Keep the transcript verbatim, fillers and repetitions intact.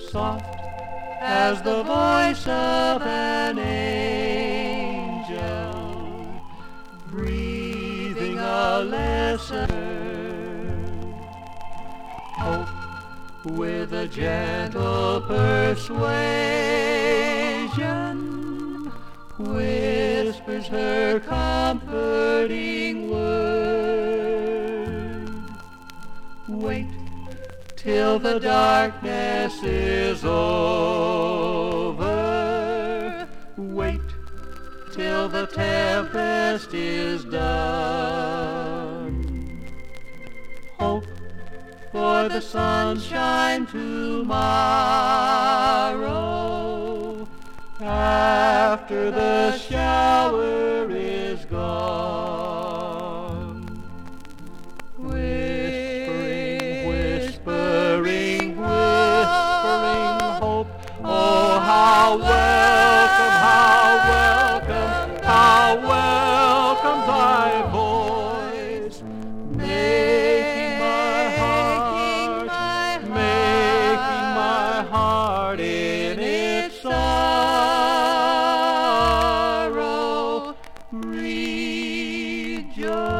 soft as the voice of an angel, breathing a lesson. Hope with a gentle persuasion whispers her comforting word. Wait till the darkness is over. Wait till the tempest is done. Hope for the sunshine tomorrow, after the shower is gone. Whispering, whispering, whispering hope. Oh, how welcome, how welcome, how welcome thy voice, making my heart, making my heart in its sorrow rejoice.